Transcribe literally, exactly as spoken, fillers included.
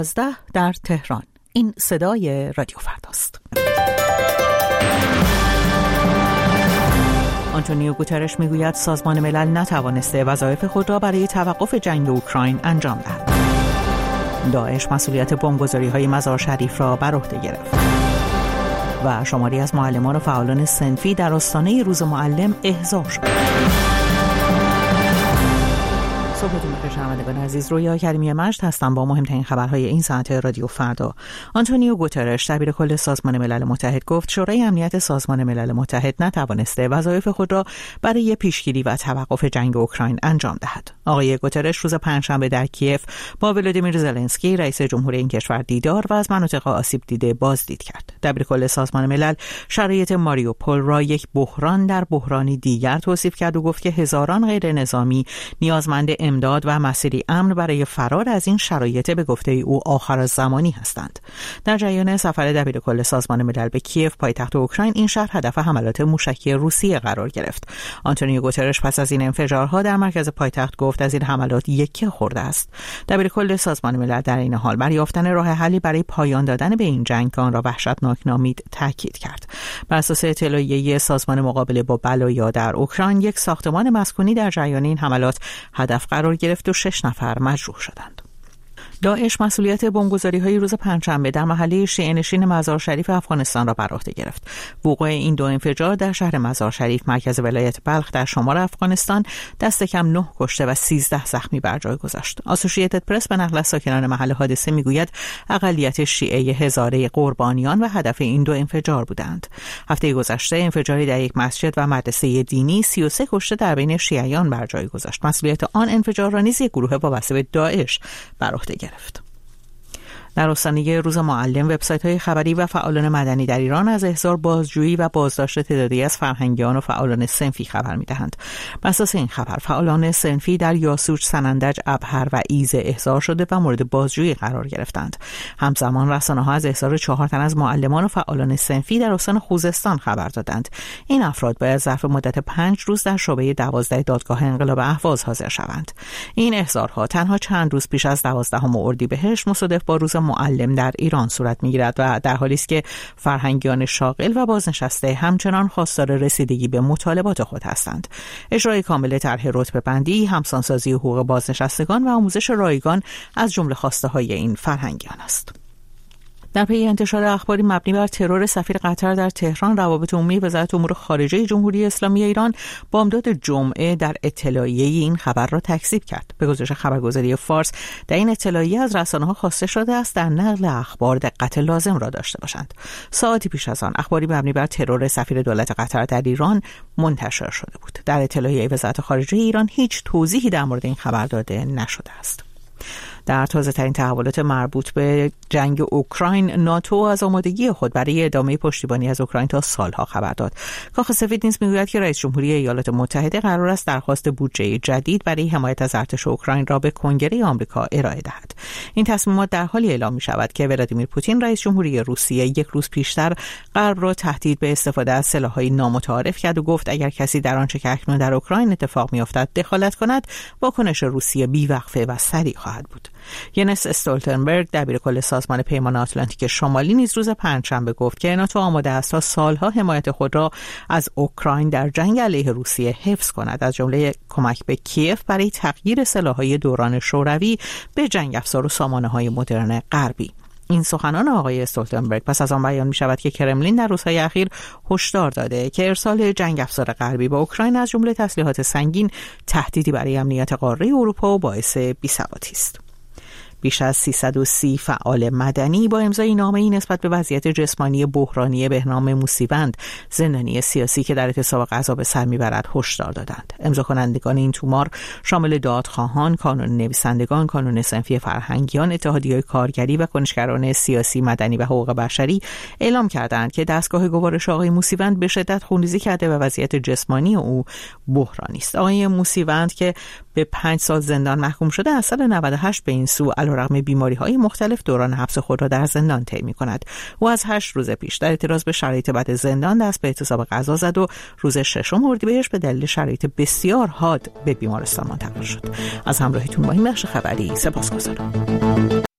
در تهران. این صدای رادیو فرداست. آنتونیو گوترش میگوید سازمان ملل نتوانسته وظایف خود را برای توقف جنگ اوکراین انجام دهد. داعش مسئولیت بمبگذاری‌های مزار شریف را بر عهده گرفت. و شماری از معلمان و فعالان صنفی در آستانه روز معلم احضار شد. صبحتون بخیر شنوندگان عزیز، رویا کریمی مجد هستم با مهمترین خبرهای این ساعت رادیو فردا. آنتونیو گوترش دبیر کل سازمان ملل متحد گفت شورای امنیت سازمان ملل متحد نتوانسته وظایف خود را برای پیشگیری و توقف جنگ اوکراین انجام دهد. آقای گوترش روز پنجشنبه در کیف با ولادیمیر زلنسکی رئیس جمهور این کشور دیدار و از مناطق آسیب دیده بازدید کرد. دبیر کل سازمان ملل شرایط ماریوپول را یک بحران در بحرانی دیگر توصیف کرد و گفت که هزاران غیر نظامی نیازمند امداد و مسیری امن برای فرار از این شرایط به گفته او آخرالزمانی هستند. در جریان سفر دبیر کل سازمان ملل به کیف پایتخت اوکراین، این شهر هدف حملات موشکی روسیه قرار گرفت. آنتونیو گوترش پس از این انفجارها در مرکز پایتخت گفت از این حملات یکی خورده است. دبیر کل سازمان ملل در این حال بر یافتن راه حلی برای پایان دادن به این جنگ که آن را وحشتناک نامید تاکید کرد. بر اساس اطلاعیه سازمان مقابله با بلایا در اوکراین، یک ساختمان مسکونی در جریان این حملات هدف قرار گرفت و شش نفر مجروح شدند. داعش مسئولیت بمبگذاری‌های روز پنجشنبه در محله شیعه‌نشین مزار شریف افغانستان را بر عهده گرفت. وقوع این دو انفجار در شهر مزار شریف مرکز ولایت بلخ در شمال افغانستان دست کم نه کشته و سیزده زخمی بر جای گذاشت. اسوسییتد پرس به نقل از ساکنان محل حادثه میگوید اقلیت شیعه هزاره قربانیان و هدف این دو انفجار بودند. هفته گذشته انفجاری در یک مسجد و مدرسه دینی سی و سه کشته در بین شیعیان بر جای گذاشت. مسئولیت آن انفجار را نیز یک گروه وابسته به داعش بر عهده گرفت. در آستانه روز معلم، وبسایت‌های خبری و فعالان مدنی در ایران از احضار، بازجویی و بازداشت تعدادی از فرهنگیان و فعالان صنفی خبر می‌دهند. بر اساس این خبر، فعالان صنفی در یاسوج، سنندج، ابهر و ایزه احضار شده و مورد بازجویی قرار گرفتند. همزمان رسانه‌ها از احضار چهار تن از معلمان و فعالان صنفی در استان خوزستان خبر دادند. این افراد باید ظرف مدت پنج روز در شعبه دوازده دادگاه انقلاب اهواز حاضر شوند. این احضارها تنها چند روز پیش از دوازدهم اردیبهشت مصادف با روز معلم در ایران صورت می‌گیرد و در حالی است که فرهنگیان شاغل و بازنشسته همچنان خواستار رسیدگی به مطالبات خود هستند. اجرای کامل طرح رتبه‌بندی، همسانسازی حقوق بازنشستگان و آموزش رایگان از جمله خواسته‌های این فرهنگیان است. در پی انتشار اخباری مبنی بر ترور سفیر قطر در تهران، روابط عمومی وزارت امور خارجه جمهوری اسلامی ایران بامداد جمعه در اطلاعیه این خبر را تکذیب کرد. به گزارش خبرگزاری فارس، در این اطلاعیه از رسانه‌ها خواسته شده است در نقل اخبار دقت لازم را داشته باشند. ساعتی پیش از آن اخباری مبنی بر ترور سفیر دولت قطر در ایران منتشر شده بود. در اطلاعیه وزارت خارجه ایران هیچ توضیحی در مورد این خبر داده نشده است. در تازه‌ترین تحولات مربوط به جنگ اوکراین، ناتو از آمادگی خود برای ادامه پشتیبانی از اوکراین تا سالها خبر داد. کاخ سفید نیز می‌گوید که رئیس جمهوری ایالات متحده قرار است درخواست بودجه جدید برای حمایت از ارتش اوکراین را به کنگره آمریکا ارائه دهد. این تصمیمات در حالی اعلام می‌شود که ولادیمیر پوتین رئیس جمهوری روسیه یک روز پیشتر غرب را تهدید به استفاده از سلاح‌های نامتعارف کرد و گفت اگر کسی در آنچه که اکنون در اوکراین اتفاق می‌افتد دخالت کند، واکنش روسیه بی‌وقفه و سریع خواهد بود. ینس استولتنبرگ دبیر کل سازمان پیمان آتلانتیک شمالی نیز روز پنجشنبه گفت که ناتو آماده است تا سالها حمایت خود را از اوکراین در جنگ علیه روسیه حفظ کند، از جمله کمک به کیف برای تغییر سلاح‌های دوران شوروی به جنگ افزار و سامانه‌های مدرن غربی. این سخنان آقای استولتنبرگ پس از آن بیان می شود که کرملین در روزهای اخیر هشدار داده که ارسال جنگ افزار غربی به اوکراین از جمله تسلیحات سنگین تهدیدی برای امنیت قاره اروپا و باعث بی‌ثباتی است. بیش از سیصد و سی فعال مدنی با امضای نامه‌ای نسبت به وضعیت جسمانی بحرانی بهنام موسیوند، زندانی سیاسی که در اعتصاب غذا به سر میبرد، هشدار دادند. امضا کنندگان این تومار شامل دادخواهان، کانون نویسندگان، کانون صنفی فرهنگیان، اتحادیه‌های کارگری و کنشگران سیاسی، مدنی و حقوق بشری اعلام کردند که دستگاه گوارش آقای موسیوند به شدت خونریزی کرده و وضعیت جسمانی او بحرانی است. آقای موسیوند که به پنج سال زندان محکوم شده، از سال نود و هشت به این سو علیرغم بیماری‌های مختلف دوران حبس خود را در زندان طی می‌کند. او از هشت روز پیش در اعتراض به شرایط بد زندان دست به اعتصاب غذا زد و روز ششم اردیبهشت به دلیل شرایط بسیار حاد به بیمارستان منتقل شد. از همراهیتون با این بخش خبری سپاسگزارم.